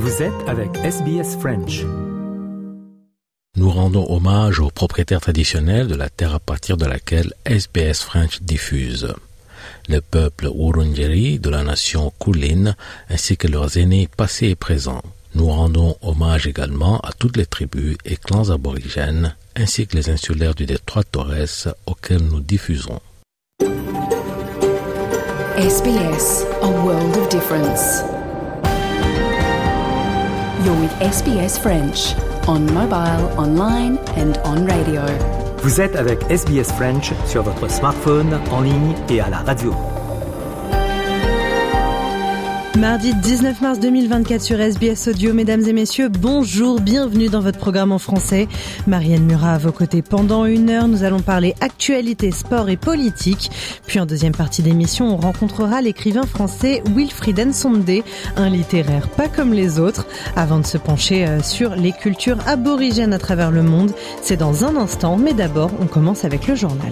Vous êtes avec SBS French. Nous rendons hommage aux propriétaires traditionnels de la terre à partir de laquelle SBS French diffuse. Le peuple Wurundjeri de la nation Kulin ainsi que leurs aînés passés et présents. Nous rendons hommage également à toutes les tribus et clans aborigènes ainsi que les insulaires du détroit Torres auxquels nous diffusons. SBS, a world of difference. You're with SBS French, on mobile, online and on radio. Vous êtes avec SBS French sur votre smartphone, en ligne et à la radio. Mardi 19 mars 2024 sur SBS Audio. Mesdames et messieurs, bonjour, bienvenue dans votre programme en français. Marianne Murat à vos côtés pendant 1 heure. Nous allons parler actualité, sport et politique. Puis en deuxième partie d'émission, on rencontrera l'écrivain français Wilfried Nsonde, un littéraire pas comme les autres. Avant de se pencher sur les cultures aborigènes à travers le monde, c'est dans un instant. Mais d'abord, on commence avec le journal.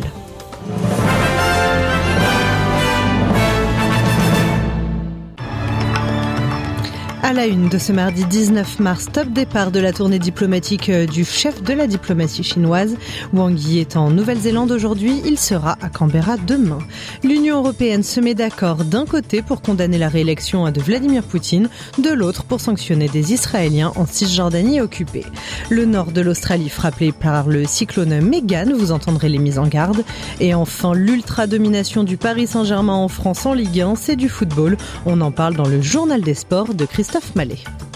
À la une de ce mardi 19 mars, top départ de la tournée diplomatique du chef de la diplomatie chinoise. Wang Yi est en Nouvelle-Zélande aujourd'hui, il sera à Canberra demain. L'Union européenne se met d'accord d'un côté pour condamner la réélection de Vladimir Poutine, de l'autre pour sanctionner des Israéliens en Cisjordanie occupée. Le nord de l'Australie frappé par le cyclone Megan, vous entendrez les mises en garde. Et enfin, l'ultra-domination du Paris Saint-Germain en France en Ligue 1, c'est du football. On en parle dans le journal des sports de Christophe Mallet.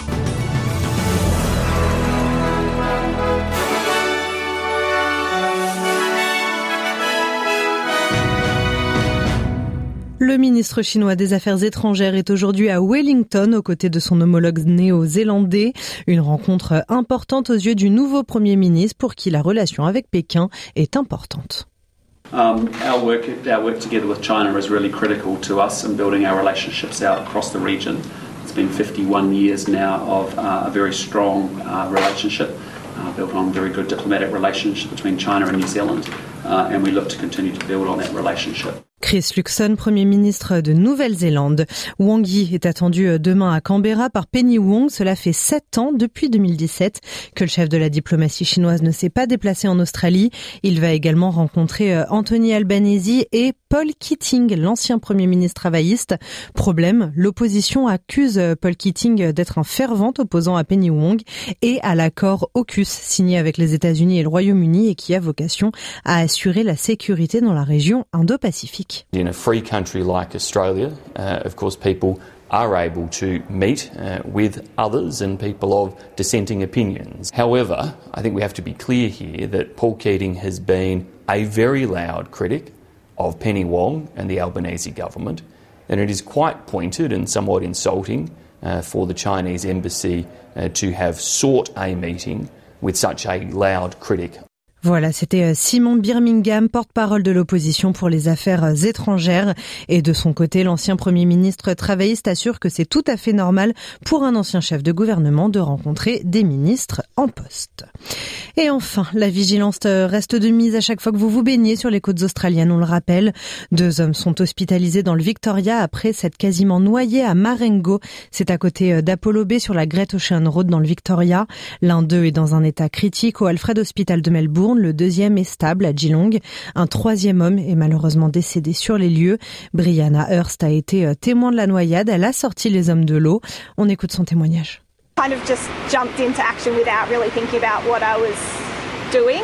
Le ministre chinois des Affaires étrangères est aujourd'hui à Wellington aux côtés de son homologue néo-zélandais. Une rencontre importante aux yeux du nouveau Premier ministre pour qui la relation avec Pékin est importante. Our work together with China is really critical to us in building our relationships out across the region. It's been 51 years now of a very strong relationship built on a very good diplomatic relationship between China and New Zealand, and we look to continue to build on that relationship. Chris Luxon, Premier ministre de Nouvelle-Zélande. Wang Yi est attendu demain à Canberra par Penny Wong. Cela fait 7 ans, depuis 2017, que le chef de la diplomatie chinoise ne s'est pas déplacé en Australie. Il va également rencontrer Anthony Albanese et Paul Keating, l'ancien Premier ministre travailliste. Problème, l'opposition accuse Paul Keating d'être un fervent opposant à Penny Wong et à l'accord AUKUS signé avec les États-Unis et le Royaume-Uni et qui a vocation à assurer la sécurité dans la région Indo-Pacifique. In a free country like Australia, of course, people are able to meet with others and people of dissenting opinions. However, I think we have to be clear here that Paul Keating has been a very loud critic of Penny Wong and the Albanese government, and it is quite pointed and somewhat insulting for the Chinese embassy to have sought a meeting with such a loud critic. Voilà, c'était Simon Birmingham, porte-parole de l'opposition pour les affaires étrangères. Et de son côté, l'ancien Premier ministre travailliste assure que c'est tout à fait normal pour un ancien chef de gouvernement de rencontrer des ministres en poste. Et enfin, la vigilance reste de mise à chaque fois que vous vous baignez sur les côtes australiennes, on le rappelle. 2 hommes sont hospitalisés dans le Victoria après s'être quasiment noyés à Marengo. C'est à côté d'Apollo Bay sur la Great Ocean Road dans le Victoria. L'un d'eux est dans un état critique au Alfred Hospital de Melbourne. Le deuxième est stable à Geelong. Un troisième homme est malheureusement décédé sur les lieux. Brianna Hurst a été témoin de la noyade. Elle a sorti les hommes de l'eau. On écoute son témoignage. Kind of just jumped into action without really thinking about what I was doing.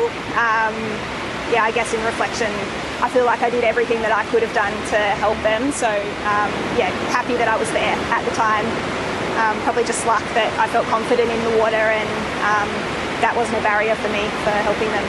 I guess in reflection, I feel like I did everything that I could have done to help them. So, happy that I was there at the time. Probably just luck that I felt confident in the water and that wasn't a barrier for me for helping them.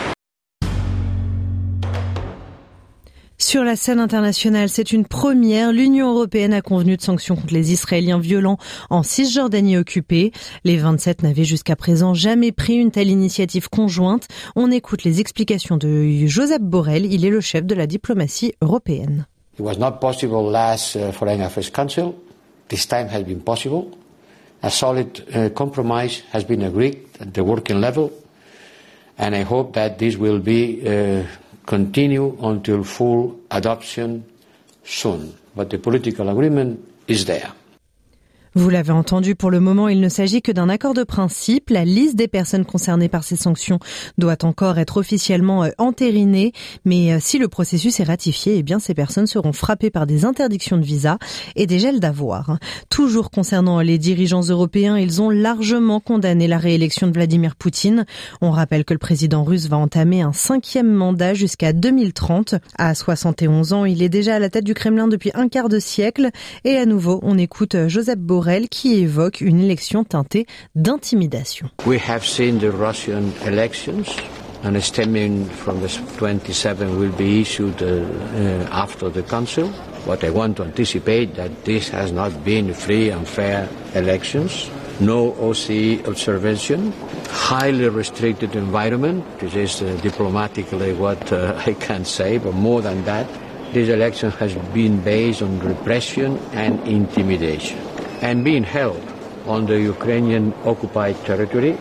Sur la scène internationale, c'est une première. L'Union européenne a convenu de sanctions contre les Israéliens violents en Cisjordanie occupée. Les 27 n'avaient jusqu'à présent jamais pris une telle initiative conjointe. On écoute les explications de Josep Borrell. Il est le chef de la diplomatie européenne. It was not possible last Foreign Affairs Council. This time has been possible. A solid compromise has been agreed at the working level, and I hope that this will be continue until full adoption soon. But the political agreement is there. Vous l'avez entendu, pour le moment, il ne s'agit que d'un accord de principe. La liste des personnes concernées par ces sanctions doit encore être officiellement entérinée. Mais si le processus est ratifié, eh bien, ces personnes seront frappées par des interdictions de visa et des gels d'avoirs. Toujours concernant les dirigeants européens, ils ont largement condamné la réélection de Vladimir Poutine. On rappelle que le président russe va entamer un 5e mandat jusqu'à 2030. À 71 ans, il est déjà à la tête du Kremlin depuis un quart de siècle. Et à nouveau, on écoute Josep Borrell qui évoque une élection teintée d'intimidation. We have seen the Russian elections, and a statement from the 27 will be issued after the council. But I want to anticipate that this has not been free and fair elections. No OSCE observation, highly restricted environment. This is diplomatically what I can say, but more than that, this election has been based on repression and intimidation, and being held on the Ukrainian occupied territory.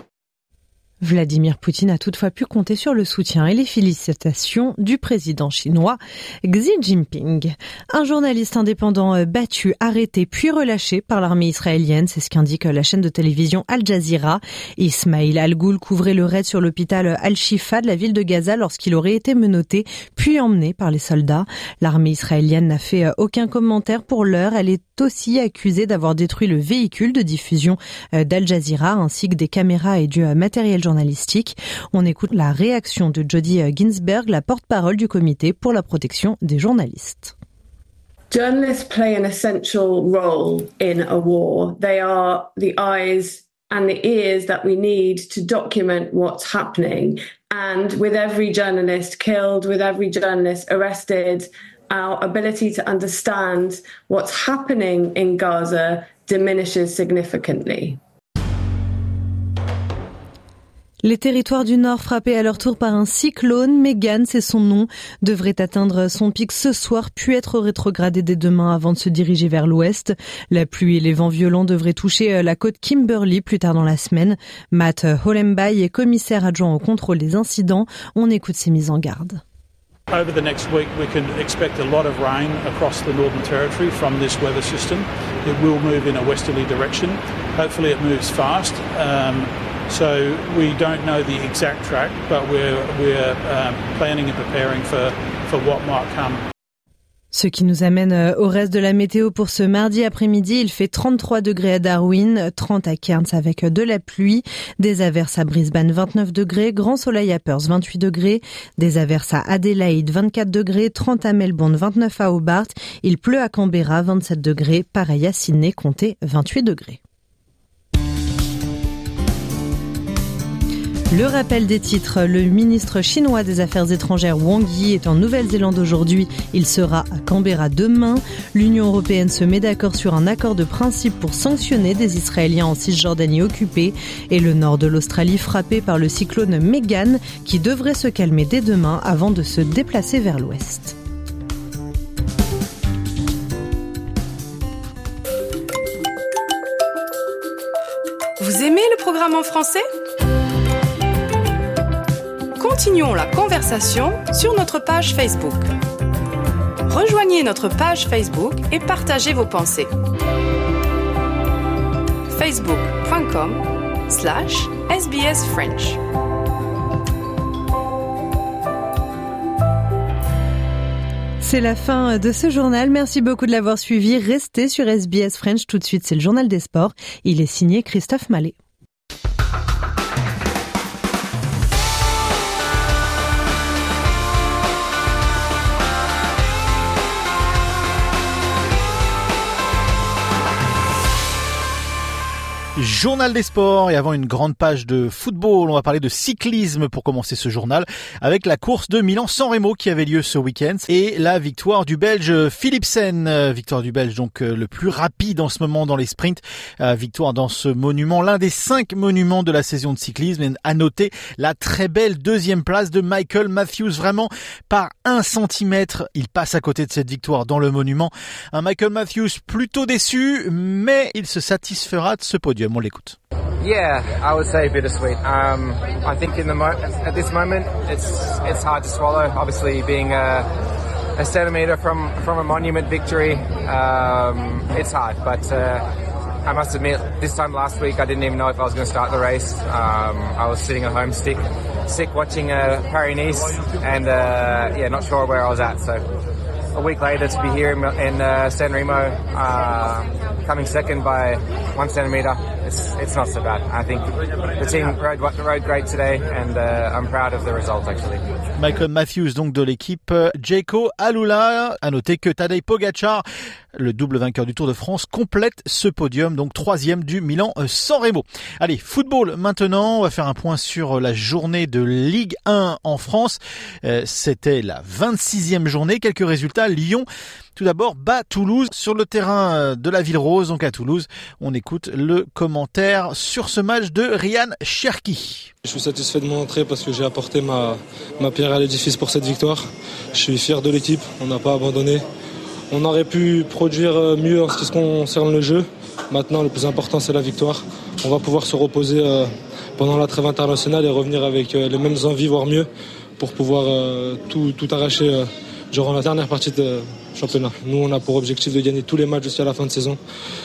Vladimir Poutine a toutefois pu compter sur le soutien et les félicitations du président chinois Xi Jinping. Un journaliste indépendant battu, arrêté puis relâché par l'armée israélienne, c'est ce qu'indique la chaîne de télévision Al Jazeera. Ismail Al-Ghoul couvrait le raid sur l'hôpital Al-Shifa de la ville de Gaza lorsqu'il aurait été menotté puis emmené par les soldats. L'armée israélienne n'a fait aucun commentaire pour l'heure. Elle est aussi accusée d'avoir détruit le véhicule de diffusion d'Al Jazeera ainsi que des caméras et du matériel journalistique. On écoute la réaction de Jody Ginsberg, la porte-parole du comité pour la protection des journalistes. Journalists play an essential role in a war. They are the eyes and the ears that we need to document what's happening. And with every journalist killed, with every journalist arrested, our ability to understand what's happening in Gaza diminishes significantly. Les territoires du Nord frappés à leur tour par un cyclone, Megan, c'est son nom, devrait atteindre son pic ce soir puis être rétrogradé dès demain avant de se diriger vers l'ouest. La pluie et les vents violents devraient toucher la côte Kimberley plus tard dans la semaine. Matt Hollenby est commissaire adjoint au contrôle des incidents. On écoute ses mises en garde. Over the next week, we can expect a lot of rain across the Northern Territory from this weather system. It will move in a westerly direction. Hopefully it moves fast. So we don't know the exact track, but we're planning and preparing for what might come. Ce qui nous amène au reste de la météo pour ce mardi après-midi. Il fait 33 degrés à Darwin, 30 à Cairns avec de la pluie, des averses à Brisbane 29 degrés, grand soleil à Perth 28 degrés, des averses à Adélaïde 24 degrés, 30 à Melbourne, 29 à Hobart, il pleut à Canberra 27 degrés, pareil à Sydney, comptez 28 degrés. Le rappel des titres, le ministre chinois des Affaires étrangères Wang Yi est en Nouvelle-Zélande aujourd'hui, il sera à Canberra demain. L'Union européenne se met d'accord sur un accord de principe pour sanctionner des Israéliens en Cisjordanie occupée et le nord de l'Australie frappé par le cyclone Megan qui devrait se calmer dès demain avant de se déplacer vers l'ouest. Vous aimez le programme en français ? Continuons la conversation sur notre page Facebook. Rejoignez notre page Facebook et partagez vos pensées. facebook.com/SBS French. C'est la fin de ce journal. Merci beaucoup de l'avoir suivi. Restez sur SBS French. Tout de suite, c'est le journal des sports. Il est signé Christophe Mallet. Journal des sports, et avant une grande page de football, on va parler de cyclisme pour commencer ce journal avec la course de Milan-San Remo qui avait lieu ce week-end et la victoire du Belge Philipsen, victoire du Belge donc le plus rapide en ce moment dans les sprints, victoire dans ce monument, l'un des 5 monuments de la saison de cyclisme, et à noter la très belle deuxième place de Michael Matthews, vraiment par 1 centimètre, il passe à côté de cette victoire dans le monument. Un Michael Matthews plutôt déçu, mais il se satisfera de ce podium. On l'écoute. Yeah, I would say bittersweet. I think at this moment it's hard to swallow. Obviously, being a centimetre from a monument victory, it's hard. But I must admit, this time last week I didn't even know if I was going to start the race. I was sitting at home sick watching Paris-Nice and not sure where I was at. So a week later to be here in San Remo, coming second by 1 centimetre, it's not so bad. I think the team rode great today and I'm proud of the result actually. Michael Matthews donc de l'équipe Jayco Alula. À noter que Tadej Pogačar, le double vainqueur du Tour de France, complète ce podium, donc 3e du Milan-San Remo. Allez, football maintenant, on va faire un point sur la journée de Ligue 1 en France. C'était la 26e journée, quelques résultats. Lyon, tout d'abord, bat Toulouse sur le terrain de la Ville Rose, donc à Toulouse. On écoute le commentaire sur ce match de Ryan Cherki. Je suis satisfait de mon entrée parce que j'ai apporté ma pierre à l'édifice pour cette victoire. Je suis fier de l'équipe, on n'a pas abandonné. On aurait pu produire mieux en ce qui concerne le jeu. Maintenant, le plus important, c'est la victoire. On va pouvoir se reposer pendant la trêve internationale et revenir avec les mêmes envies, voire mieux, pour pouvoir tout arracher durant la dernière partie de championnat. Nous, on a pour objectif de gagner tous les matchs jusqu'à la fin de saison.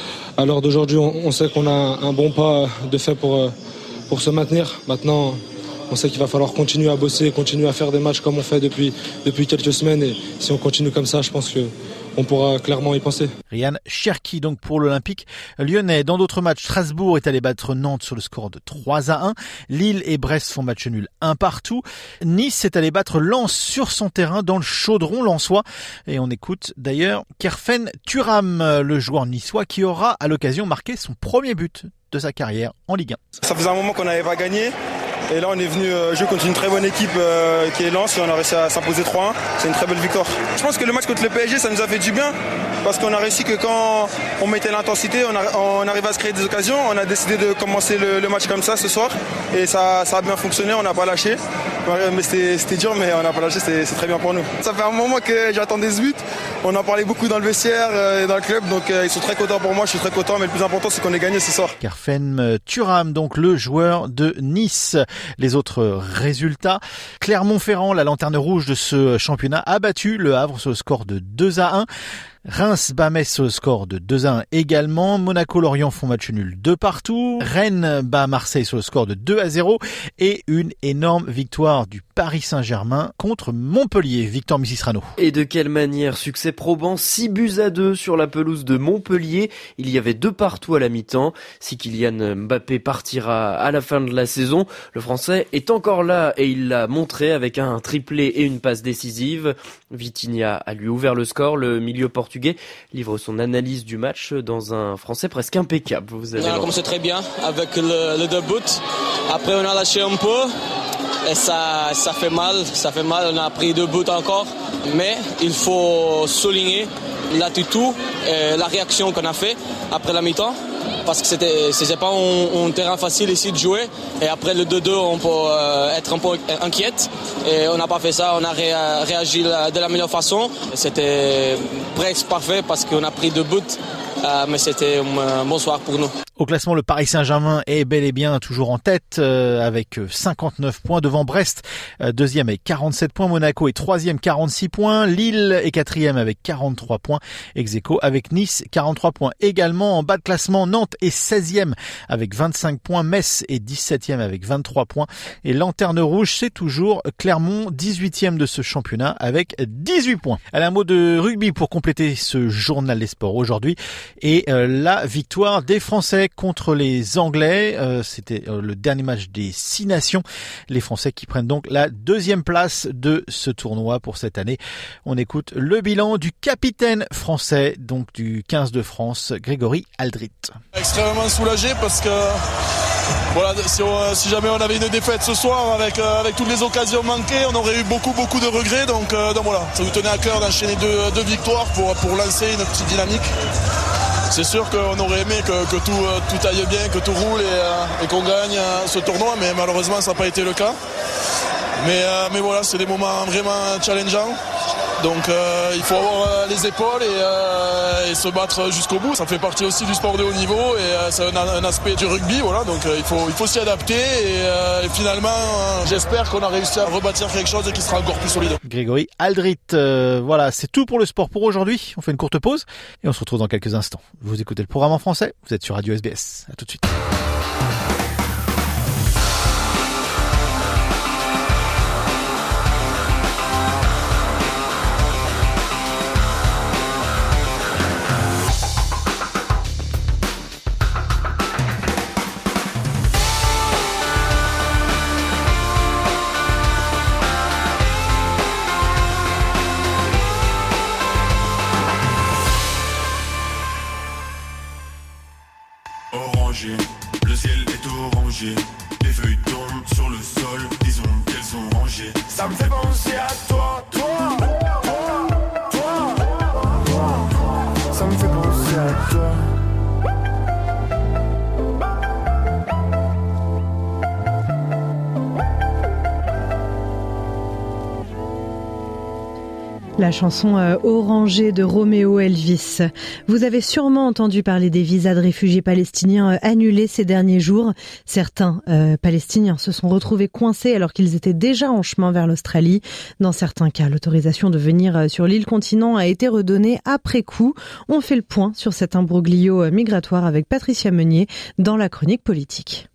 À l'heure d'aujourd'hui, on sait qu'on a un bon pas de fait pour se maintenir. Maintenant, on sait qu'il va falloir continuer à bosser, continuer à faire des matchs comme on fait depuis quelques semaines. Et si on continue comme ça, je pense qu'on pourra clairement y penser. Ryan Cherki donc pour l'Olympique lyonnais. Dans d'autres matchs, Strasbourg est allé battre Nantes sur le score de 3-1. Lille et Brest font match nul 1-1. Nice est allé battre Lens sur son terrain dans le chaudron lensois. Et on écoute d'ailleurs Kerfen Thuram, le joueur niçois qui aura à l'occasion marqué son premier but de sa carrière en Ligue 1. Ça faisait un moment qu'on n'avait pas gagné. Et là, on est venu jouer contre une très bonne équipe qui est Lens et on a réussi à s'imposer 3-1. C'est une très belle victoire. Je pense que le match contre le PSG, ça nous a fait du bien parce qu'on a réussi que quand on mettait l'intensité, on arrivait à se créer des occasions. On a décidé de commencer le match comme ça ce soir et ça a bien fonctionné, on n'a pas lâché. Mais c'était dur, mais on n'a pas lâché, c'est très bien pour nous. Ça fait un moment que j'attendais ce but. On en parlait beaucoup dans le vestiaire et dans le club, donc ils sont très contents pour moi, je suis très content, mais le plus important c'est qu'on ait gagné ce soir. Kerfen Thuram, donc le joueur de Nice. Les autres résultats, Clermont-Ferrand, la lanterne rouge de ce championnat, a battu Le Havre sur le score de 2-1. Reims bat Metz sur le score de 2-1 également. Monaco-Lorient font match nul 2-2. Rennes bat Marseille sur le score de 2-0. Et une énorme victoire du Paris Saint-Germain contre Montpellier. Victor Missisrano. Et de quelle manière? Succès probant, 6-2 sur la pelouse de Montpellier. Il y avait 2-2 à la mi-temps. Si Kylian Mbappé partira à la fin de la saison, le Français est encore là et il l'a montré avec un triplé et une passe décisive. Vitinha a lui ouvert le score. Le milieu portugais livre son analyse du match dans un français presque impeccable. On a commencé très bien avec le début. Après on a lâché un peu et ça fait mal. On a pris 2 buts encore. Mais il faut souligner l'attitude et la réaction qu'on a fait après la mi-temps. Parce que c'était pas un terrain facile ici de jouer. Et après le 2-2, on peut être un peu inquiète. Et on n'a pas fait ça, on a réagi de la meilleure façon. C'était presque parfait parce qu'on a pris 2 buts. Mais c'était un bon soir pour nous. Au classement, le Paris Saint-Germain est bel et bien toujours en tête avec 59 points devant Brest, deuxième avec 47 points, Monaco est troisième, 46 points, Lille est quatrième avec 43 points, ex-aequo avec Nice, 43 points également. En bas de classement, Nantes est 16e avec 25 points, Metz est 17e avec 23 points et Lanterne Rouge, c'est toujours Clermont, 18e de ce championnat avec 18 points. Allez, un mot de rugby pour compléter ce journal des sports aujourd'hui et la victoire des Français contre les Anglais. C'était le dernier match des 6 nations. Les Français qui prennent donc la 2e place de ce tournoi pour cette année. On écoute le bilan du capitaine français, donc du 15 de France, Grégory Aldrit. Extrêmement soulagé parce que voilà, si jamais on avait une défaite ce soir avec toutes les occasions manquées, on aurait eu beaucoup de regrets. Donc voilà, ça nous tenait à cœur d'enchaîner deux victoires pour lancer une petite dynamique. C'est sûr qu'on aurait aimé que tout aille bien, que tout roule et qu'on gagne ce tournoi, mais malheureusement ça n'a pas été le cas. Mais voilà, c'est des moments vraiment challengeants. Donc il faut avoir les épaules et se battre jusqu'au bout. Ça fait partie aussi du sport de haut niveau et c'est un aspect du rugby, voilà. Donc il faut s'y adapter et finalement j'espère qu'on a réussi à rebâtir quelque chose qui sera encore plus solide. Grégory Aldrit, voilà, c'est tout pour le sport pour aujourd'hui. On fait une courte pause et on se retrouve dans quelques instants. Vous écoutez le programme en français, vous êtes sur Radio SBS. À tout de suite. Le ciel est orangé, les feuilles tombent sur le sol, disons qu'elles sont rangées. Ça me fait penser à toi, toi, toi, toi, toi. Ça me fait penser à toi. La chanson Orangée de Roméo Elvis. Vous avez sûrement entendu parler des visas de réfugiés palestiniens annulés ces derniers jours. Certains Palestiniens se sont retrouvés coincés alors qu'ils étaient déjà en chemin vers l'Australie. Dans certains cas, l'autorisation de venir sur l'île continent a été redonnée après coup. On fait le point sur cet imbroglio migratoire avec Patricia Meunier dans la chronique politique.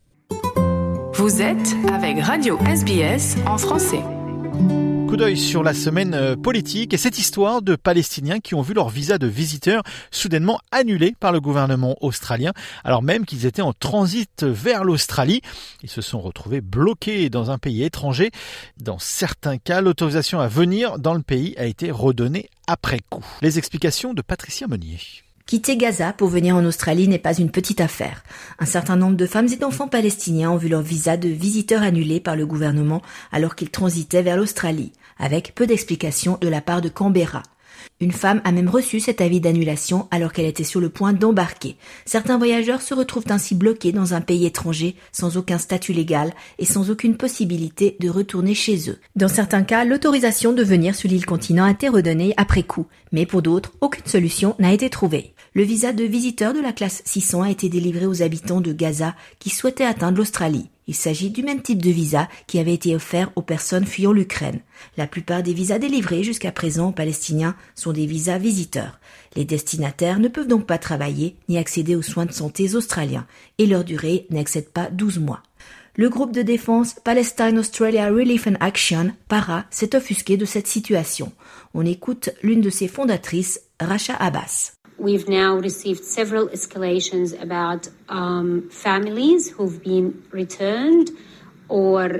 Vous êtes avec Radio SBS en français. Coup d'œil sur la semaine politique et cette histoire de Palestiniens qui ont vu leur visa de visiteurs soudainement annulé par le gouvernement australien, alors même qu'ils étaient en transit vers l'Australie. Ils se sont retrouvés bloqués dans un pays étranger. Dans certains cas, l'autorisation à venir dans le pays a été redonnée après coup. Les explications de Patricia Meunier. Quitter Gaza pour venir en Australie n'est pas une petite affaire. Un certain nombre de femmes et d'enfants palestiniens ont vu leur visa de visiteurs annulé par le gouvernement alors qu'ils transitaient vers l'Australie, avec peu d'explications de la part de Canberra. Une femme a même reçu cet avis d'annulation alors qu'elle était sur le point d'embarquer. Certains voyageurs se retrouvent ainsi bloqués dans un pays étranger, sans aucun statut légal et sans aucune possibilité de retourner chez eux. Dans certains cas, l'autorisation de venir sur l'île continent a été redonnée après coup, mais pour d'autres, aucune solution n'a été trouvée. Le visa de visiteur de la classe 600 a été délivré aux habitants de Gaza qui souhaitaient atteindre l'Australie. Il s'agit du même type de visa qui avait été offert aux personnes fuyant l'Ukraine. La plupart des visas délivrés jusqu'à présent aux Palestiniens sont des visas visiteurs. Les destinataires ne peuvent donc pas travailler ni accéder aux soins de santé australiens et leur durée n'excède pas 12 mois. Le groupe de défense Palestine Australia Relief and Action, PARA, s'est offusqué de cette situation. On écoute l'une de ses fondatrices, Rasha Abbas. We've now received several escalations about families who've been returned or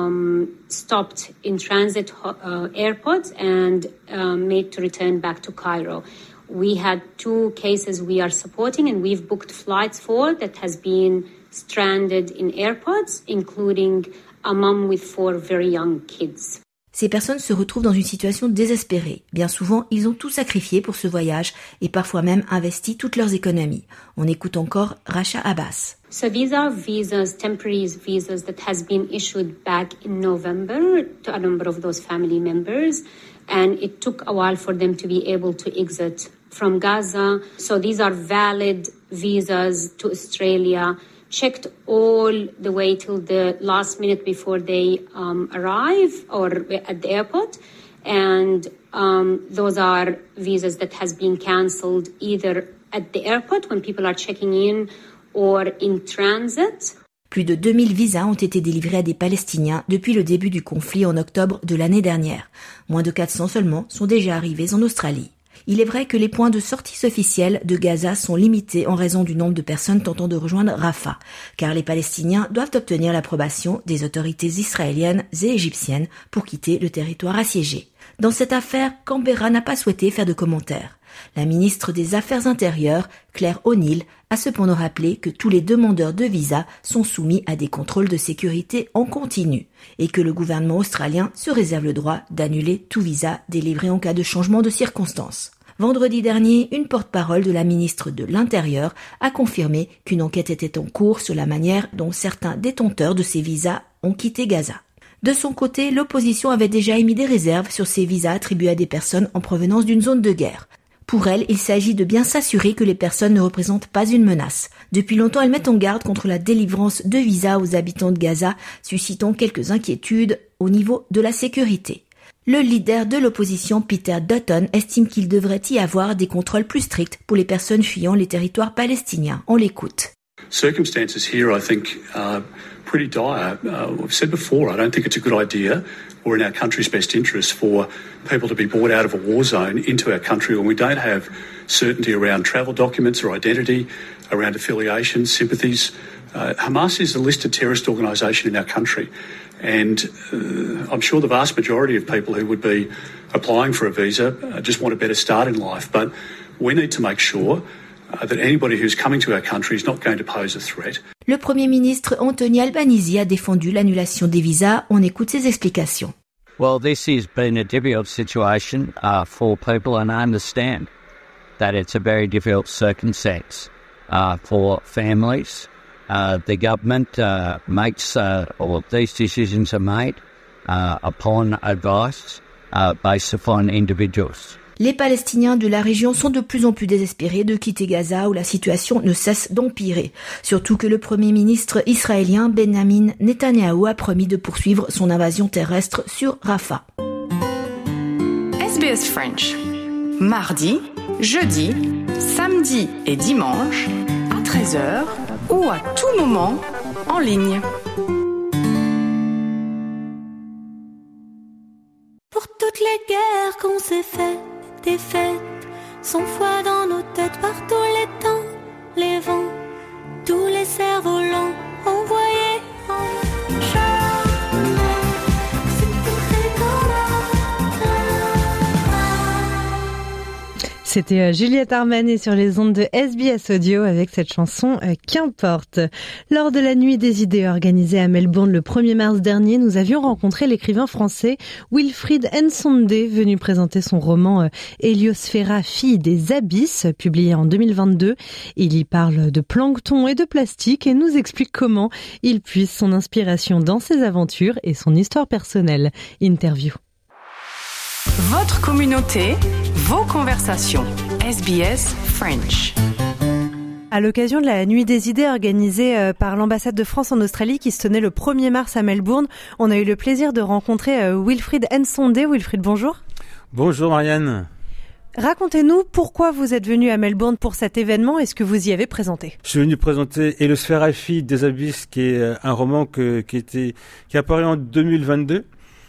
stopped in transit airports and made to return back to Cairo. We had 2 cases we are supporting and we've booked flights for that has been stranded in airports, including a mom with 4 very young kids. Ces personnes se retrouvent dans une situation désespérée. Bien souvent, ils ont tout sacrifié pour ce voyage et parfois même investi toutes leurs économies. On écoute encore Rasha Abbas. So these are temporary visas that has been issued back in November to a number of those family members, and it took a while for them to be able to exit from Gaza. So these are valid visas to Australia, checked all the way till the last minute before they arrive or at the airport. And those are visas that has been cancelled either at the airport when people are checking in or in transit. Plus de 2000 visas ont été délivrés à des Palestiniens depuis le début du conflit en octobre de l'année dernière. Moins de 400 seulement sont déjà arrivés en Australie. Il est vrai que les points de sortie officiels de Gaza sont limités en raison du nombre de personnes tentant de rejoindre Rafah, car les Palestiniens doivent obtenir l'approbation des autorités israéliennes et égyptiennes pour quitter le territoire assiégé. Dans cette affaire, Canberra n'a pas souhaité faire de commentaires. La ministre des Affaires intérieures, Claire O'Neill, a cependant rappelé que tous les demandeurs de visa sont soumis à des contrôles de sécurité en continu et que le gouvernement australien se réserve le droit d'annuler tout visa délivré en cas de changement de circonstances. Vendredi dernier, une porte-parole de la ministre de l'Intérieur a confirmé qu'une enquête était en cours sur la manière dont certains détenteurs de ces visas ont quitté Gaza. De son côté, l'opposition avait déjà émis des réserves sur ces visas attribués à des personnes en provenance d'une zone de guerre. Pour elle, il s'agit de bien s'assurer que les personnes ne représentent pas une menace. Depuis longtemps, elle met en garde contre la délivrance de visas aux habitants de Gaza, suscitant quelques inquiétudes au niveau de la sécurité. Le leader de l'opposition, Peter Dutton, estime qu'il devrait y avoir des contrôles plus stricts pour les personnes fuyant les territoires palestiniens. On l'écoute. Circumstances here, I think, are pretty dire. We've said before, I don't think it's a good idea or in our country's best interest for people to be brought out of a war zone into our country when we don't have certainty around travel documents or identity, around affiliations, sympathies. Hamas is a listed terrorist organisation in our country, and I'm sure the vast majority of people who would be applying for a visa just want a better start in life, but we need to make sure that anybody who's coming to our country is not going to pose a threat. Le Premier ministre Anthony Albanese a défendu l'annulation des visas. On écoute ses explications. Well, this has been a difficult situation for people, and I understand that it's a very difficult circumstance for families. The government makes, or these decisions are made upon advice based upon individuals. Les Palestiniens de la région sont de plus en plus désespérés de quitter Gaza où la situation ne cesse d'empirer. Surtout que le Premier ministre israélien Benjamin Netanyahou a promis de poursuivre son invasion terrestre sur Rafah. SBS French. Mardi, jeudi, samedi et dimanche à 13h ou à tout moment en ligne. Pour toutes les guerres qu'on s'est faites, des fêtes, sans foi dans nos têtes par tous les temps, les vents, tous les cerfs-volants envoyés en chemin. C'était Juliette Armanet sur les ondes de SBS Audio avec cette chanson Qu'importe. Lors de la Nuit des idées organisée à Melbourne le 1er mars dernier, nous avions rencontré l'écrivain français Wilfried Nsondé, venu présenter son roman Héliosphera, fille des abysses, publié en 2022. Il y parle de plancton et de plastique et nous explique comment il puise son inspiration dans ses aventures et son histoire personnelle. Interview. Votre communauté, vos conversations. SBS French. À l'occasion de la Nuit des idées organisée par l'ambassade de France en Australie qui se tenait le 1er mars à Melbourne, on a eu le plaisir de rencontrer Wilfried Nsondé. Wilfried, bonjour. Bonjour Marianne. Racontez-nous pourquoi vous êtes venu à Melbourne pour cet événement et ce que vous y avez présenté. Je suis venu présenter Héliosphera, fille des abysses, qui est un roman qui est apparu en 2022.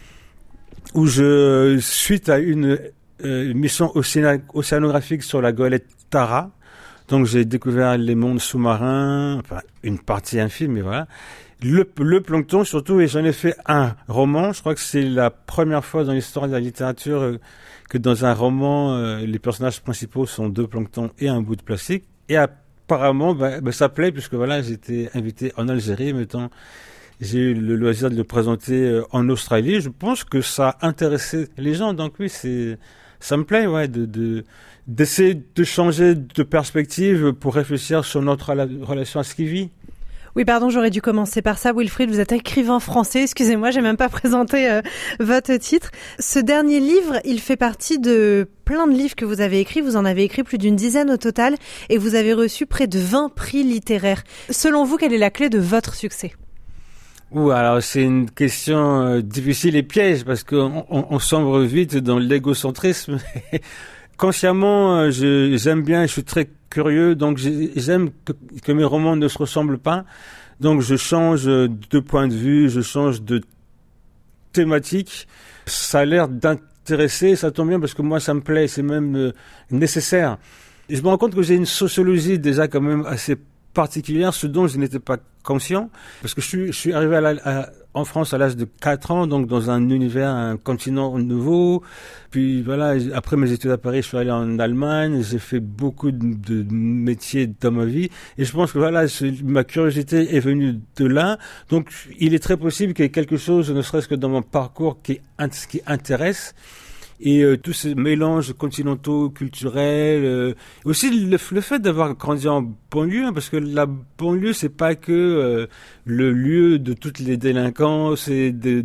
Où suite à une mission océanographique sur la goélette Tara, donc j'ai découvert les mondes sous-marins, enfin une partie infime, mais voilà, le plancton surtout, et j'en ai fait un roman. Je crois que c'est la première fois dans l'histoire de la littérature que dans un roman, les personnages principaux sont deux planctons et un bout de plastique, et apparemment ça plaît, puisque voilà, j'étais invité en Algérie, j'ai eu le loisir de le présenter en Australie. Je pense que ça a intéressé les gens. Donc oui, ça me plaît, ouais, d'essayer de changer de perspective pour réfléchir sur notre relation à ce qui vit. Oui, pardon, j'aurais dû commencer par ça. Wilfried, vous êtes écrivain français. Excusez-moi, j'ai même pas présenté votre titre. Ce dernier livre, il fait partie de plein de livres que vous avez écrits. Vous en avez écrit plus d'une dizaine au total et vous avez reçu près de 20 prix littéraires. Selon vous, quelle est la clé de votre succès ? Alors c'est une question difficile et piège parce qu'on sombre vite dans l'égocentrisme. Consciemment, j'aime bien, je suis très curieux, donc j'aime que mes romans ne se ressemblent pas. Donc je change de point de vue, je change de thématique. Ça a l'air d'intéresser, ça tombe bien parce que moi ça me plaît, c'est même nécessaire. Et je me rends compte que j'ai une sociologie déjà quand même assez particulière, ce dont je n'étais pas conscient, parce que je suis arrivé en France à l'âge de 4 ans, donc dans un univers, un continent nouveau. Puis voilà, après mes études à Paris, je suis allé en Allemagne, j'ai fait beaucoup de métiers dans ma vie, et je pense que voilà, ma curiosité est venue de là. Donc il est très possible qu'il y ait quelque chose, ne serait-ce que dans mon parcours, qui intéresse. Et tous ces mélanges continentaux, culturels, aussi le fait d'avoir grandi en banlieue, parce que la banlieue, c'est pas que le lieu de toutes les délinquances et de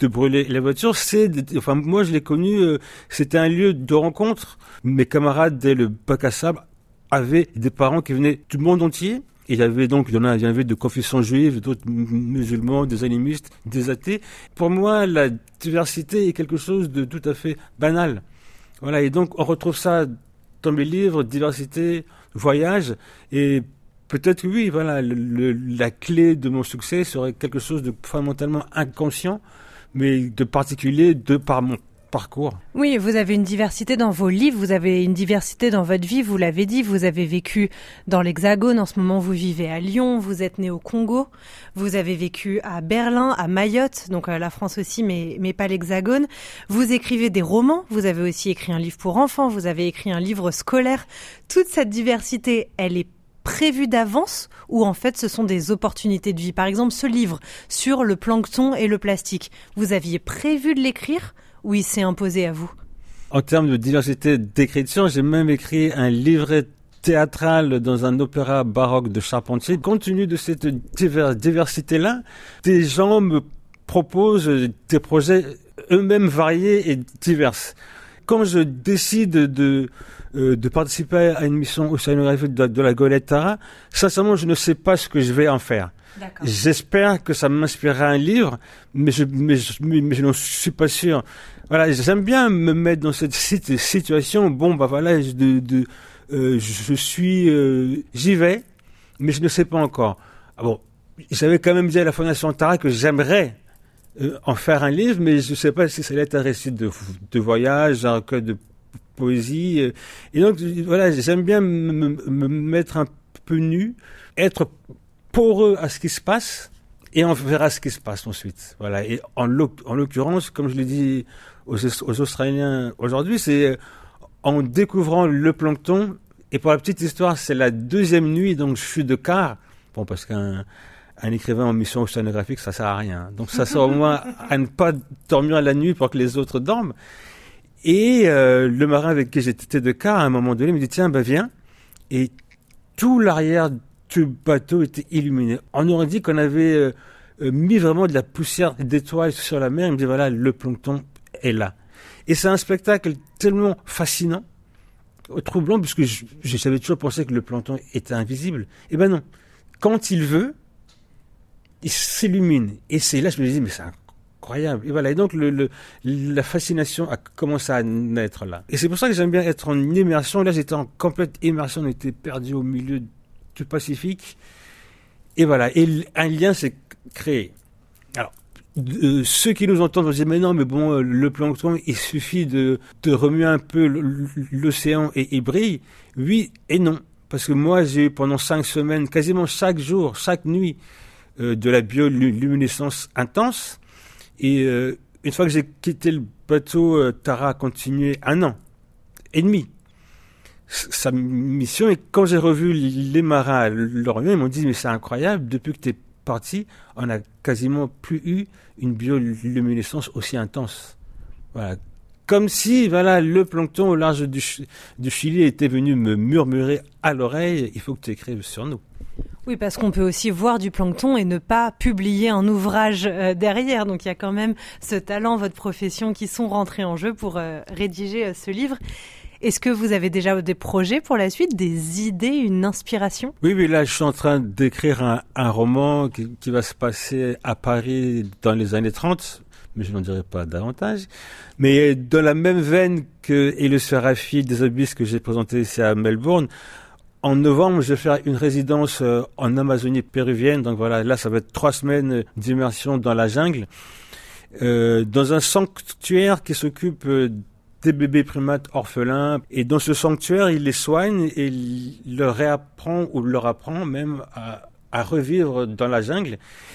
de brûler les voitures, moi je l'ai connu, c'était un lieu de rencontre. Mes camarades dès le bac à sable avaient des parents qui venaient du monde entier. Il y avait de confessions juives, d'autres musulmans, des animistes, des athées. Pour moi, la diversité est quelque chose de tout à fait banal. Voilà, et donc on retrouve ça dans mes livres, diversité, voyage, et peut-être oui, voilà, la clé de mon succès serait quelque chose de fondamentalement inconscient, mais de particulier de par mon parcours. Oui, vous avez une diversité dans vos livres, vous avez une diversité dans votre vie, vous l'avez dit, vous avez vécu dans l'Hexagone, en ce moment vous vivez à Lyon, vous êtes né au Congo, vous avez vécu à Berlin, à Mayotte, donc la France aussi, mais pas l'Hexagone. Vous écrivez des romans, vous avez aussi écrit un livre pour enfants, vous avez écrit un livre scolaire. Toute cette diversité, elle est prévue d'avance ou en fait ce sont des opportunités de vie? Par exemple, ce livre sur le plancton et le plastique, vous aviez prévu de l'écrire? ou il s'est imposé à vous? En termes de diversité d'écriture, j'ai même écrit un livret théâtral dans un opéra baroque de Charpentier. Compte tenu de cette diversité-là, des gens me proposent des projets eux-mêmes variés et divers. Quand je décide de participer à une mission océanographique de la Goélette Tara, sincèrement, je ne sais pas ce que je vais en faire. D'accord. J'espère que ça m'inspirera un livre, mais je n'en suis pas sûr. Voilà, j'aime bien me mettre dans cette situation. Bon, bah voilà, j'y vais, mais je ne sais pas encore. Ah bon, j'avais quand même dit à la Fondation Tara que j'aimerais en faire un livre, mais je ne sais pas si ça allait être un récit de voyage, un recueil de poésie. Et donc, voilà, j'aime bien me mettre un peu nu, être poreux à ce qui se passe, et on verra ce qui se passe ensuite. Voilà. Et en l'occurrence, comme je l'ai dit aux Australiens aujourd'hui, c'est en découvrant le plancton, et pour la petite histoire, c'est la deuxième nuit, donc je suis de quart. Bon, parce qu'un écrivain en mission océanographique, ça sert à rien. Donc ça sert au moins à ne pas dormir la nuit pour que les autres dorment. Et le marin avec qui j'étais de quart, à un moment donné, me dit, tiens, ben viens. Et tout l'arrière du bateau était illuminé. On aurait dit qu'on avait mis vraiment de la poussière d'étoiles sur la mer. Il me dit, voilà, le plancton est là. Et c'est un spectacle tellement fascinant, troublant, puisque j'avais toujours pensé que le plancton était invisible. Eh ben non. Quand il veut, il s'illumine. Et c'est là que je me dis, mais c'est incroyable. Et voilà. Et donc, la fascination a commencé à naître là. Et c'est pour ça que j'aime bien être en immersion. Là, j'étais en complète immersion. On était perdu au milieu du Pacifique. Et voilà. Et un lien s'est créé. Alors, ceux qui nous entendent vont dire, mais non, mais bon, le plancton, il suffit de remuer un peu l'océan et il brille. Oui et non. Parce que moi, j'ai eu pendant 5 semaines, quasiment chaque jour, chaque nuit, de la bioluminescence intense. Et une fois que j'ai quitté le bateau, Tara a continué 1 an et demi sa mission. Et quand j'ai revu les marins à Lorient, ils m'ont dit, mais c'est incroyable, depuis que tu es parti, on n'a quasiment plus eu une bioluminescence aussi intense. Voilà. Comme si, voilà, le plancton au large du Chili était venu me murmurer à l'oreille, il faut que tu écrives sur nous. Oui, parce qu'on peut aussi voir du plancton et ne pas publier un ouvrage derrière. Donc il y a quand même ce talent, votre profession qui sont rentrés en jeu pour rédiger ce livre. Est-ce que vous avez déjà des projets pour la suite, des idées, une inspiration? Oui, là, je suis en train d'écrire un roman qui va se passer à Paris dans les années 30, mais je n'en dirai pas davantage. Mais dans la même veine que Et le Séraphi des Abysses que j'ai présenté ici à Melbourne, en novembre, je vais faire une résidence en Amazonie péruvienne. Donc voilà, là, ça va être 3 semaines d'immersion dans la jungle, dans un sanctuaire qui s'occupe des bébés primates orphelins. Et dans ce sanctuaire, il les soigne et il leur apprend même à revivre dans la jungle.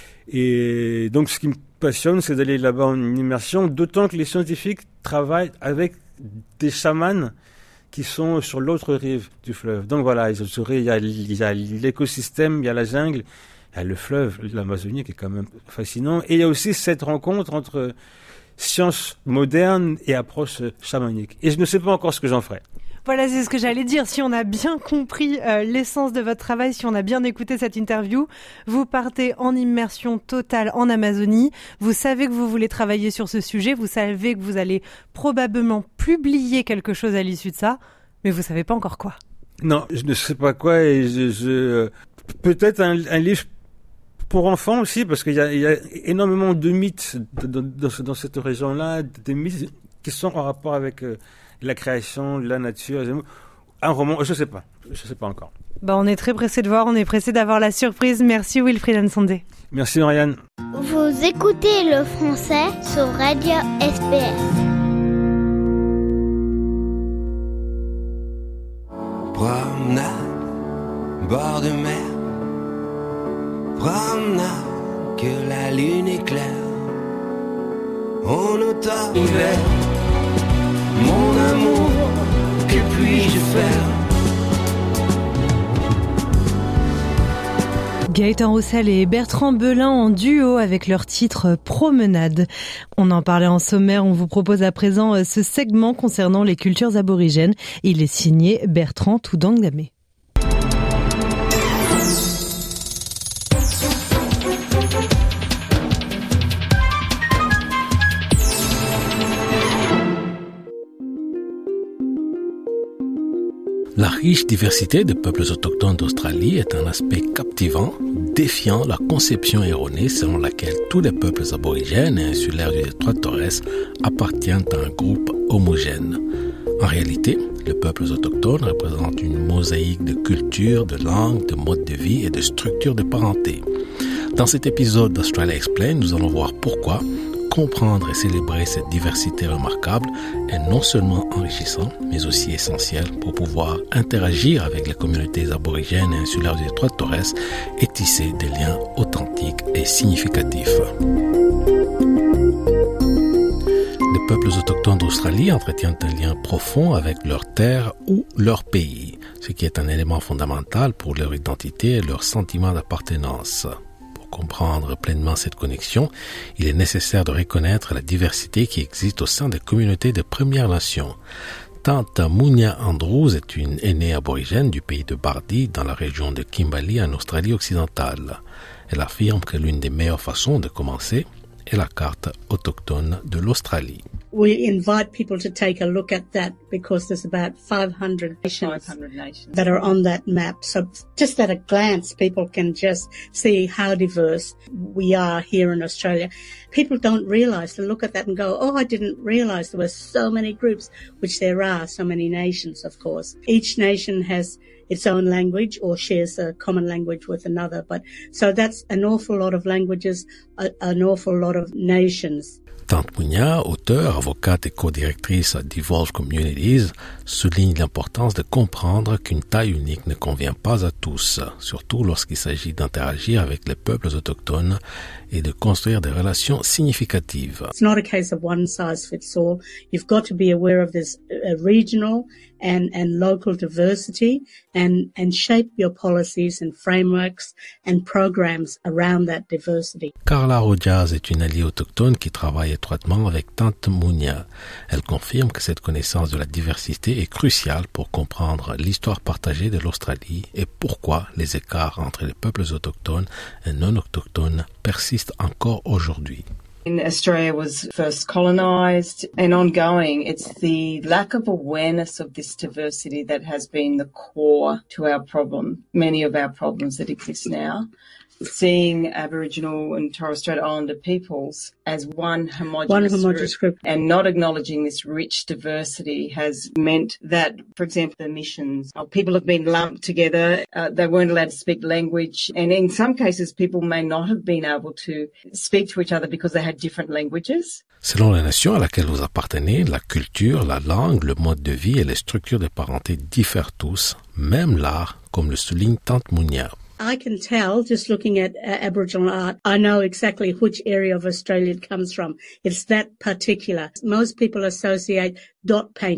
Et donc, ce qui me passionne, c'est d'aller là-bas en immersion, d'autant que les scientifiques travaillent avec des chamans qui sont sur l'autre rive du fleuve. Donc voilà, il y a l'écosystème, il y a la jungle, il y a le fleuve, l'Amazonie qui est quand même fascinant. Et il y a aussi cette rencontre entre science moderne et approche chamanique. Et je ne sais pas encore ce que j'en ferai. Voilà, c'est ce que j'allais dire. Si on a bien compris l'essence de votre travail, si on a bien écouté cette interview, vous partez en immersion totale en Amazonie. Vous savez que vous voulez travailler sur ce sujet. Vous savez que vous allez probablement publier quelque chose à l'issue de ça, mais vous savez pas encore quoi. Non, je ne sais pas quoi et peut-être un livre pour enfants aussi, parce qu'il y a énormément de mythes dans cette région-là, des mythes qui sont en rapport avec la création, la nature. Un roman, je sais pas encore. On est très pressé de voir, on est pressé d'avoir la surprise. Merci Wilfried Nsondé. Merci Marianne. Vous écoutez le français sur Radio SPS. Promenade, bord de mer. Promenade, que la lune éclaire. En automne, hiver, mon amour, que puis-je faire? Gaëtan Roussel et Bertrand Belin en duo avec leur titre Promenade. On en parlait en sommaire, on vous propose à présent ce segment concernant les cultures aborigènes. Il est signé Bertrand Toudangdamé. La riche diversité des peuples autochtones d'Australie est un aspect captivant, défiant la conception erronée selon laquelle tous les peuples aborigènes et insulaires du détroit de Torres appartiennent à un groupe homogène. En réalité, les peuples autochtones représentent une mosaïque de cultures, de langues, de modes de vie et de structures de parenté. Dans cet épisode d'Australia Explain, nous allons voir pourquoi comprendre et célébrer cette diversité remarquable est non seulement enrichissant, mais aussi essentiel pour pouvoir interagir avec les communautés aborigènes et insulaires du détroit de Torres et tisser des liens authentiques et significatifs. Les peuples autochtones d'Australie entretiennent un lien profond avec leur terre ou leur pays, ce qui est un élément fondamental pour leur identité et leur sentiment d'appartenance. Pour comprendre pleinement cette connexion, il est nécessaire de reconnaître la diversité qui existe au sein des communautés des Premières Nations. Tante Munya Andrews est une aînée aborigène du pays de Bardi dans la région de Kimberley en Australie occidentale. Elle affirme que l'une des meilleures façons de commencer est la carte autochtone de l'Australie. We invite people to take a look at that because there's about 500 nations that are on that map. So just at a glance, people can just see how diverse we are here in Australia. People don't realise, they look at that and go, oh, I didn't realise there were so many groups, which there are, so many nations, of course. Each nation has its own language or shares a common language with another. But so that's an awful lot of languages, an awful lot of nations. Tante Munya, auteure, avocate et co-directrice d'Evolve Communities, souligne l'importance de comprendre qu'une taille unique ne convient pas à tous, surtout lorsqu'il s'agit d'interagir avec les peuples autochtones et de construire des relations significatives. It's not a case of one size fits all. You've got to be aware of this regional and local diversity and shape your policies and frameworks and programs around that diversity. Carla Rojas est une alliée autochtone qui travaille étroitement avec Tante Munya. Elle confirme que cette connaissance de la diversité est cruciale pour comprendre l'histoire partagée de l'Australie et pourquoi les écarts entre les peuples autochtones et non autochtones persistent encore aujourd'hui. Australia was first colonised and ongoing, it's the lack of awareness of this diversity that has been the core to our problem, many of our problems that exist now. Seeing Aboriginal and Torres Strait Islander peoples as one homogenous group and not acknowledging this rich diversity has meant that, for example, the missions, people have been lumped together, they weren't allowed to speak language, and in some cases people may not have been able to speak to each other because they had different languages. Selon la nation à laquelle vous appartenez, la culture, la langue, le mode de vie et les structures de parenté diffèrent tous, même l'art, comme le souligne Tante Munya. I can tell just looking at Aboriginal art, I know exactly which area of Australia it comes from. It's that particular. Most people associate dot painting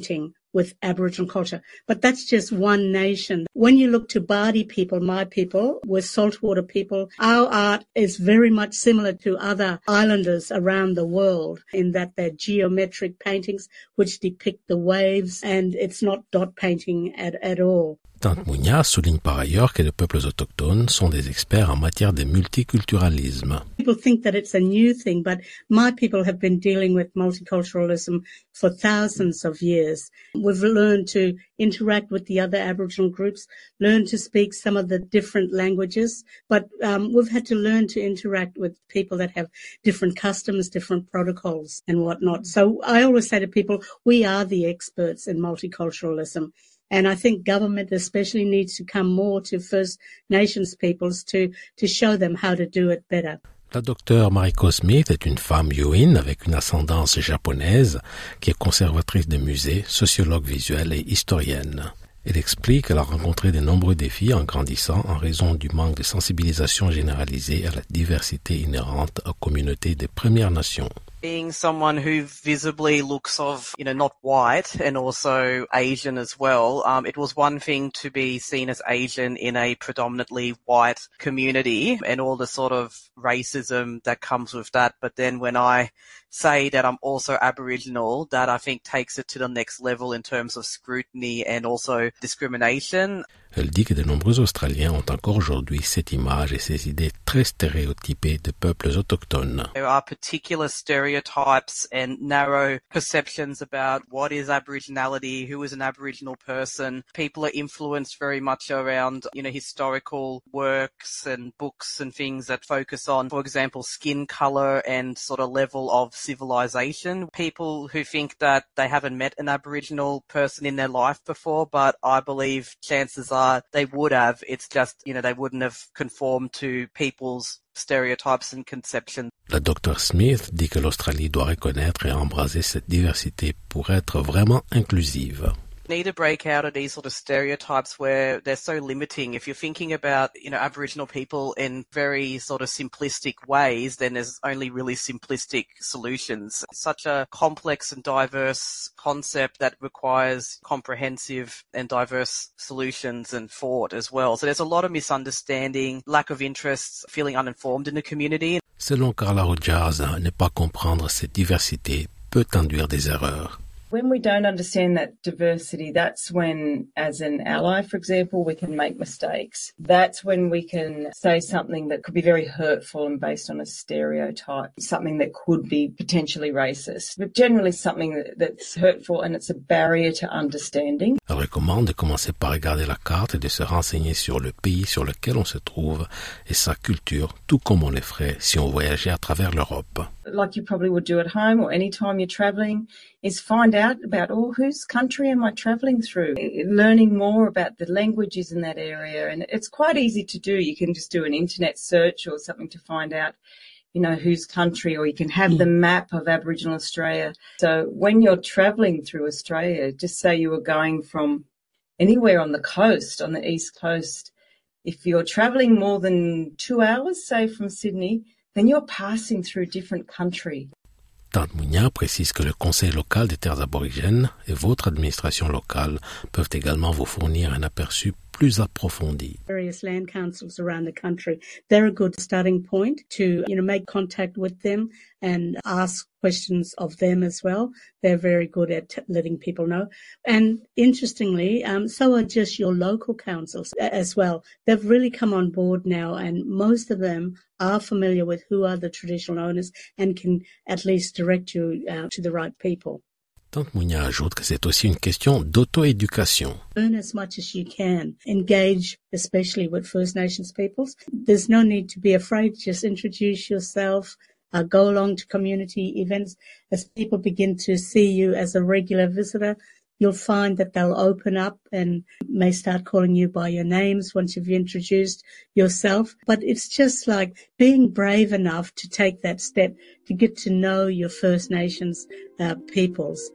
with Aboriginal culture. But that's just one nation. When you look to Bardi people, my people, with saltwater people, our art is very much similar to other islanders around the world in that they're geometric paintings which depict the waves, and it's not dot painting at all. Tante Mounia souligne par ailleurs que les peuples autochtones sont des experts en matière de multiculturalisme. People think that it's a new thing, but my people have been dealing with multiculturalism for thousands of years. We've learned to interact with the other Aboriginal groups, learn to speak some of the different languages, but we've had to learn to interact with people that have different customs, different protocols and whatnot. So I always say to people, we are the experts in multiculturalism. And I think government especially needs to come more to First Nations peoples to show them how to do it better. La docteure Mariko Smith est une femme Yuin avec une ascendance japonaise qui est conservatrice de musées, sociologue visuelle et historienne. Elle explique qu'elle a rencontré de nombreux défis en grandissant en raison du manque de sensibilisation généralisée à la diversité inhérente aux communautés des Premières Nations. Being someone who visibly looks not white and also Asian as well, it was one thing to be seen as Asian in a predominantly white community and all the sort of racism that comes with that. But then when I say that I'm also Aboriginal, that I think takes it to the next level in terms of scrutiny and also discrimination. Elle dit que de nombreux Australiens ont encore aujourd'hui cette image et ces idées très stéréotypées de peuples autochtones. There are particular stereotypes and narrow perceptions about what is Aboriginality, who is an Aboriginal person. People are influenced very much around, historical works and books and things that focus on, for example, skin color and sort of level of civilization. People who think that they haven't met an Aboriginal person in their life before, but I believe chances are they would have. It's just, they wouldn't have conformed to people's stereotypes and conceptions. La Dr. Smith dit que l'Australie doit reconnaître et embraser cette diversité pour être vraiment inclusive. Need to break out of these sort of stereotypes where they're so limiting. If you're thinking about, Aboriginal people in very sort of simplistic ways, then there's only really simplistic solutions. It's such a complex and diverse concept that requires comprehensive and diverse solutions and thought as well. So there's a lot of misunderstanding, lack of interest, feeling uninformed in the community. Selon Carla Rogers, ne pas comprendre cette diversité peut induire des erreurs. When we don't understand that diversity, that's when, as an ally, for example, we can make mistakes. That's when we can say something that could be very hurtful and based on a stereotype, something that could be potentially racist, but generally something that's hurtful and it's a barrier to understanding. Elle recommande de commencer par regarder la carte et de se renseigner sur le pays sur lequel on se trouve et sa culture, tout comme on le ferait si on voyageait à travers l'Europe. Like you probably would do at home or any time you're travelling, is find out about, whose country am I travelling through? Learning more about the languages in that area. And it's quite easy to do. You can just do an internet search or something to find out, whose country, or you can have the map of Aboriginal Australia. So when you're travelling through Australia, just say you were going from anywhere on the coast, on the east coast, if you're travelling more than 2 hours, say from Sydney, then you're passing through a different country. Tante Mounia précise que le Conseil local des terres aborigènes et votre administration locale peuvent également vous fournir un aperçu plus approfondi. Various land councils around the country, they're a good starting point to, make contact with them and ask questions of them as well. They're very good at letting people know. And interestingly, so are just your local councils as well. They've really come on board now, and most of them are familiar with who are the traditional owners and can at least direct you to the right people. Tante Mounia ajoute que c'est aussi une question d'auto-éducation. Learn as much as you can. Engage, especially with First Nations peoples. There's no need to be afraid. Just introduce yourself. Go along to community events. As people begin to see you as a regular visitor, you'll find that they'll open up and may start calling you by your names once you've introduced yourself. But it's just like being brave enough to take that step to get to know your First Nations peoples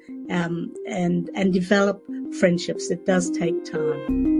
and develop friendships. It does take time.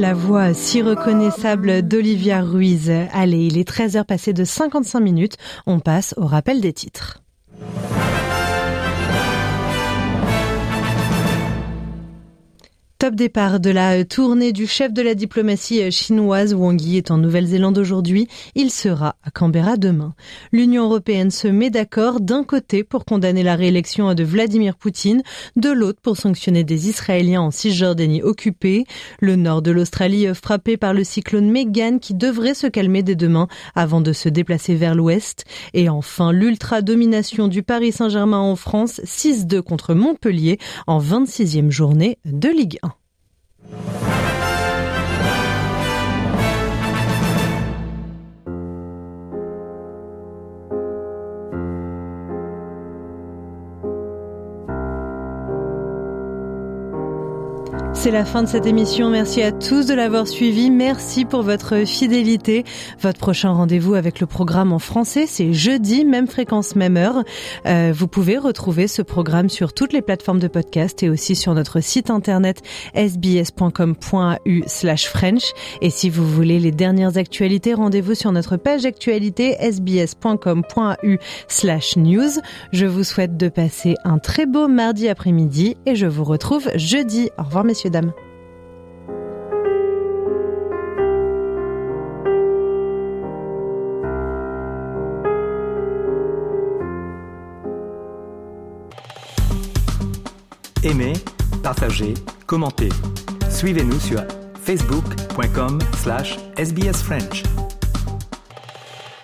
La voix si reconnaissable d'Olivia Ruiz. Allez, il est 13h passé de 55 minutes. On passe au rappel des titres. Top départ de la tournée du chef de la diplomatie chinoise. Wang Yi est en Nouvelle-Zélande aujourd'hui. Il sera à Canberra demain. L'Union européenne se met d'accord d'un côté pour condamner la réélection de Vladimir Poutine, de l'autre pour sanctionner des Israéliens en Cisjordanie occupée. Le nord de l'Australie frappé par le cyclone Megan qui devrait se calmer dès demain avant de se déplacer vers l'ouest. Et enfin, l'ultra-domination du Paris Saint-Germain en France, 6-2 contre Montpellier en 26e journée de Ligue 1. C'est la fin de cette émission. Merci à tous de l'avoir suivi. Merci pour votre fidélité. Votre prochain rendez-vous avec le programme en français, c'est jeudi, même fréquence, même heure. Vous pouvez retrouver ce programme sur toutes les plateformes de podcast et aussi sur notre site internet sbs.com.au/French. Et si vous voulez les dernières actualités, rendez-vous sur notre page actualité sbs.com.au/news. Je vous souhaite de passer un très beau mardi après-midi et je vous retrouve jeudi. Au revoir, messieurs, dames. Aimez, partagez, commentez. Suivez-nous sur facebook.com/sbsfrench.